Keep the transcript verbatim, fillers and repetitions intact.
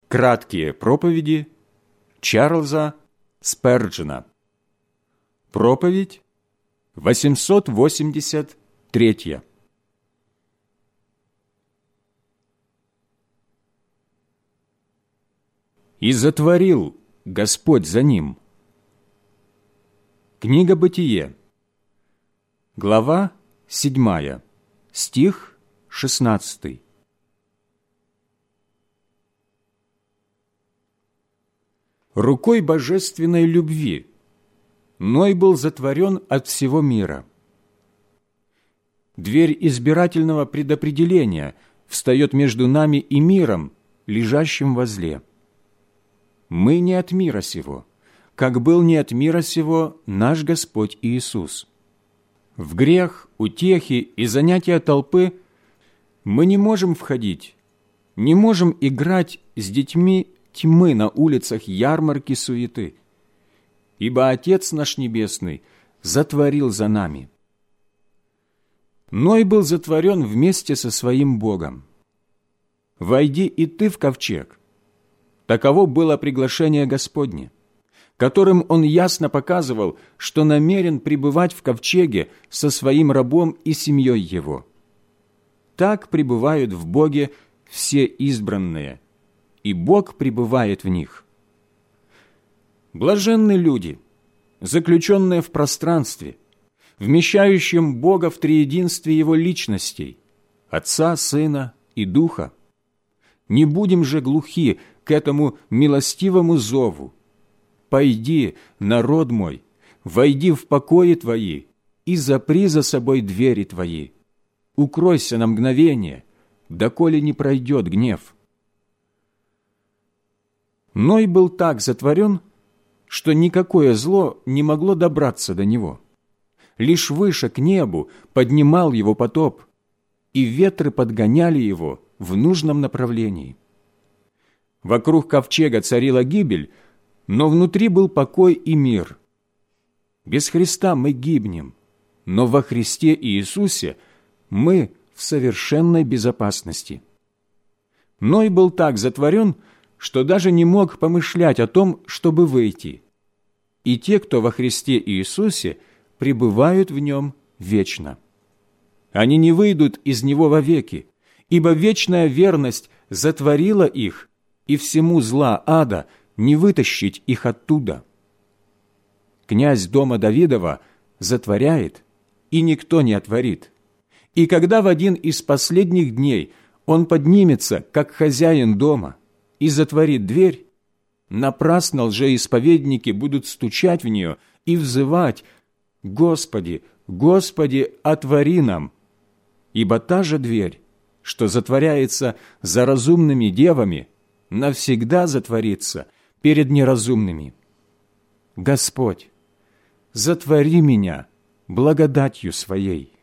Краткие проповеди Чарльза Сперджена. Проповедь восемьсот восемьдесят третья. «И затворил Господь за ним». Книга Бытие, глава седьмая, стих шестнадцатый. Рукой божественной любви Ной был затворен от всего мира. Дверь избирательного предопределения встает между нами и миром, лежащим возле. Мы не от мира сего, как был не от мира сего наш Господь Иисус. В грех, утехи и занятия толпы мы не можем входить, не можем играть с детьми тьмы на улицах ярмарки суеты, ибо Отец наш Небесный затворил за нами. Ной был затворен вместе со своим Богом. «Войди и ты в ковчег». Таково было приглашение Господне, которым Он ясно показывал, что намерен пребывать в ковчеге со своим рабом и семьей его. Так пребывают в Боге все избранные, и Бог пребывает в них. Блаженны люди, заключенные в пространстве, вмещающем Бога в триединстве Его личностей, Отца, Сына и Духа. Не будем же глухи к этому милостивому зову. «Пойди, народ мой, войди в покои твои и запри за собой двери твои. Укройся на мгновение, доколе не пройдет гнев». Ной был так затворен, что никакое зло не могло добраться до него. Лишь выше к небу поднимал его потоп, и ветры подгоняли его в нужном направлении. Вокруг ковчега царила гибель, но внутри был покой и мир. Без Христа мы гибнем, но во Христе Иисусе мы в совершенной безопасности. Ной был так затворен, что даже не мог помышлять о том, чтобы выйти. И те, кто во Христе Иисусе, пребывают в Нем вечно. Они не выйдут из Него вовеки, ибо вечная верность затворила их, и всему зла ада не вытащить их оттуда. Князь дома Давидова затворяет, и никто не отворит. И когда в один из последних дней он поднимется, как хозяин дома, и затворит дверь, напрасно лжеисповедники будут стучать в нее и взывать: «Господи, Господи, отвори нам!» Ибо та же дверь, что затворяется за разумными девами, навсегда затворится перед неразумными. Господь, затвори меня благодатью Своей.